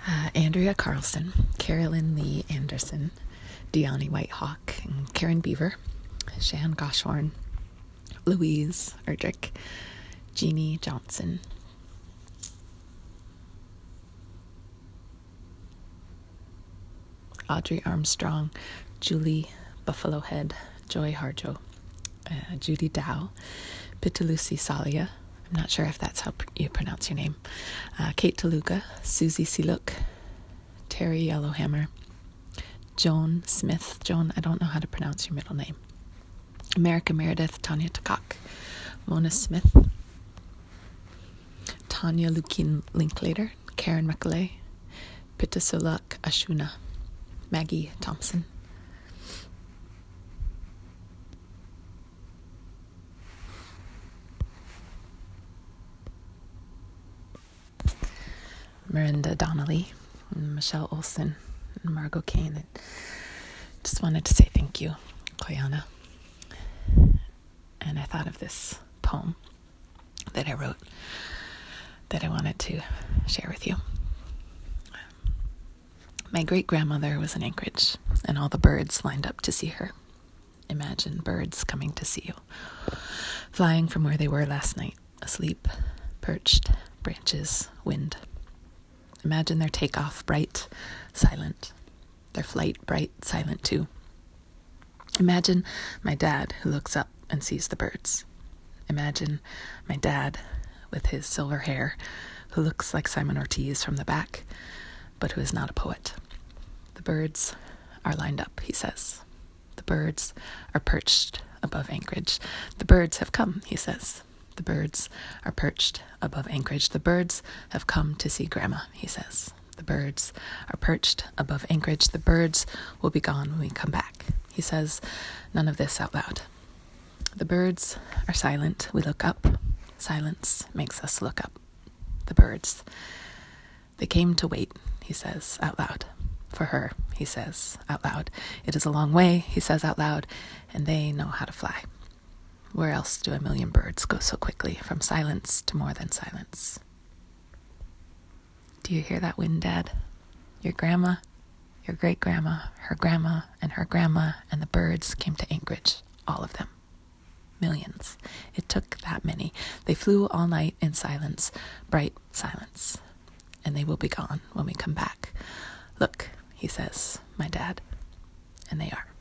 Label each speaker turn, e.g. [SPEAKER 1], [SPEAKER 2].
[SPEAKER 1] Andrea Carlson, Carolyn Lee Anderson, Deani Whitehawk, and Karen Beaver, Shan Goshorn, Louise Erdrich, Jeannie Johnson, Audrey Armstrong, Julie Buffalo Head, Joy Harjo, Judy Dow, Pitalusi Salia, I'm not sure if that's how you pronounce your name, Kate Taluka, Susie Siluk, Terry Yellowhammer, Joan Smith, Joan, I don't know how to pronounce your middle name, America Meredith, Tanya Takak, Mona Smith, Tanya Lukin Linklater, Karen McAlay, Pitasulak Ashuna, Maggie Thompson, Miranda Donnelly, Michelle Olson, and Margot Kane. I just wanted to say thank you, Koyana. And I thought of this poem that I wrote that I wanted to share with you. My great-grandmother was in Anchorage, and all the birds lined up to see her. Imagine birds coming to see you, flying from where they were last night, asleep, perched, branches, wind. Imagine their takeoff, bright, silent. Their flight, bright, silent too. Imagine my dad who looks up and sees the birds. Imagine my dad with his silver hair who looks like Simon Ortiz from the back, but who is not a poet. The birds are lined up, he says. The birds are perched above Anchorage. The birds have come, he says. The birds are perched above Anchorage. The birds have come to see Grandma, he says. The birds are perched above Anchorage. The birds will be gone when we come back. He says none of this out loud. The birds are silent. We look up. Silence makes us look up. The birds. They came to wait, he says out loud. For her, he says out loud. It is a long way, he says out loud, and they know how to fly. Where else do a million birds go so quickly, from silence to more than silence? Do you hear that wind, Dad? Your grandma, your great-grandma, her grandma, and the birds came to Anchorage, all of them. Millions. It took that many. They flew all night in silence, bright silence. And they will be gone when we come back. Look, he says, my dad. And they are.